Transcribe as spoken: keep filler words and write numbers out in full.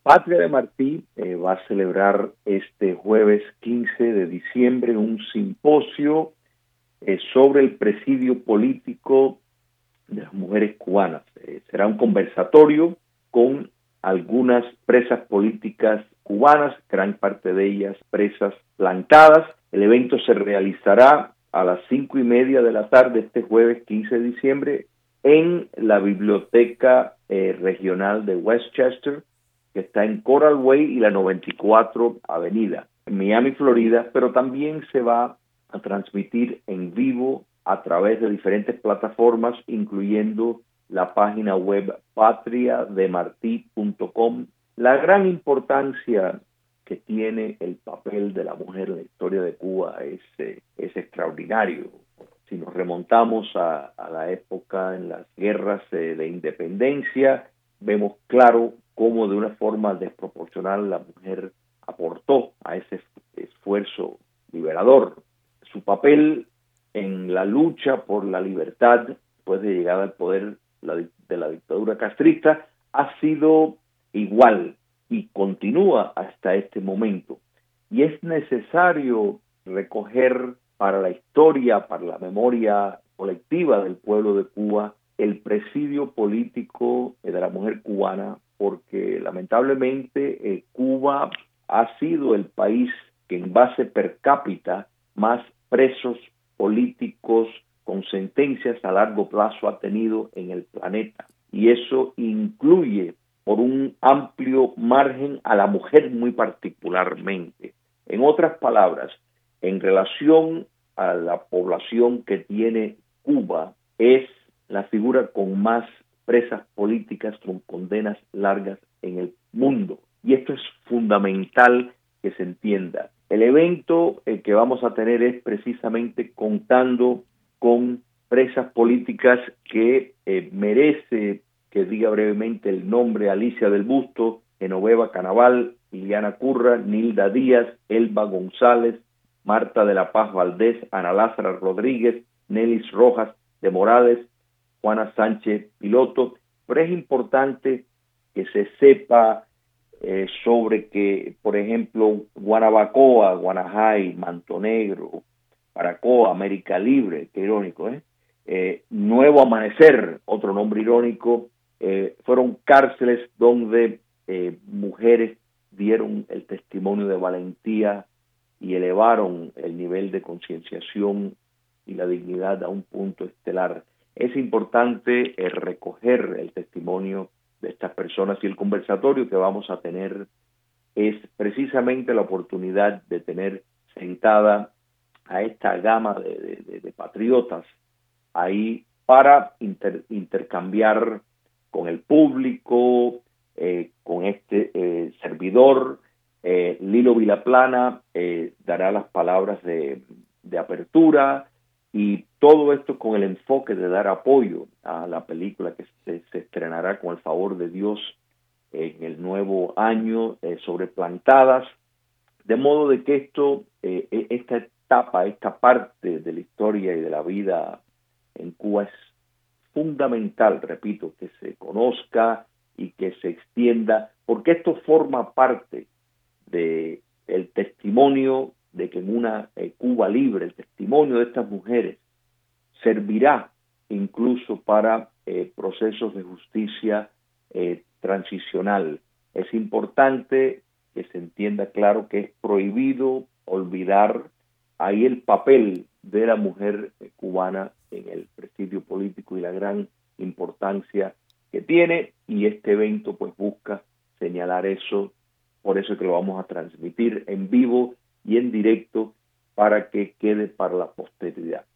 Patria de Martí eh, va a celebrar este jueves quince de diciembre un simposio eh, sobre el presidio político de las mujeres cubanas. Eh, será un conversatorio con algunas presas políticas cubanas, gran parte de ellas presas plantadas. El evento se realizará a las cinco y media de la tarde este jueves quince de diciembre en la Biblioteca eh, Regional de Westchester, que está en Coral Way y la noventa y cuatro Avenida, en Miami, Florida, pero también se va a transmitir en vivo a través de diferentes plataformas, incluyendo la página web patria de martí punto com. La gran importancia que tiene el papel de la mujer en la historia de Cuba es, eh, es extraordinario. Si nos remontamos a, a la época en las guerras eh, de independencia, vemos claro cómo de una forma desproporcional la mujer aportó a ese esfuerzo liberador. Su papel en la lucha por la libertad, después de llegar al poder la, de la dictadura castrista, ha sido igual y continúa hasta este momento. Y es necesario recoger para la historia, para la memoria colectiva del pueblo de Cuba, el presidio político de la mujer cubana, porque lamentablemente eh, Cuba ha sido el país que en base per cápita más presos políticos con sentencias a largo plazo ha tenido en el planeta. Y eso incluye por un amplio margen a la mujer muy particularmente. En otras palabras, en relación a la población que tiene Cuba, es la figura con más presas políticas con condenas largas en el mundo. Y esto es fundamental que se entienda. El evento eh, que vamos a tener es precisamente contando con presas políticas que eh, merece que diga brevemente el nombre: Alicia del Busto, Genoveva Canaval, Liliana Curra, Nilda Díaz, Elba González, Marta de la Paz Valdés, Ana Lázara Rodríguez, Nelis Rojas de Morales, Juana Sánchez Piloto. Pero es importante que se sepa eh, sobre que, por ejemplo, Guanabacoa, Guanajay, Manto Negro, Paracoa, América Libre, qué irónico, ¿eh? Eh, Nuevo Amanecer, otro nombre irónico, eh, fueron cárceles donde eh, mujeres dieron el testimonio de valentía y elevaron el nivel de concienciación y la dignidad a un punto estelar. Es importante eh, recoger el testimonio de estas personas, y el conversatorio que vamos a tener es precisamente la oportunidad de tener sentada a esta gama de, de, de patriotas ahí para inter, intercambiar con el público, eh, con este eh, servidor. eh, Lilo Vilaplana eh, dará las palabras de, de apertura, y todo esto con el enfoque de dar apoyo a la película que se, se estrenará con el favor de Dios en el nuevo año, eh, sobre Plantadas, de modo de que esto, eh, esta etapa, esta parte de la historia y de la vida en Cuba es fundamental, repito, que se conozca y que se extienda, porque esto forma parte de el testimonio de que en una eh, Cuba libre, el testimonio de estas mujeres servirá incluso para eh, procesos de justicia eh, transicional. Es importante que se entienda claro que es prohibido olvidar ahí el papel de la mujer eh, cubana en el presidio político y la gran importancia que tiene, y este evento pues busca señalar eso. Por eso es que lo vamos a transmitir en vivo y en directo para que quede para la posteridad.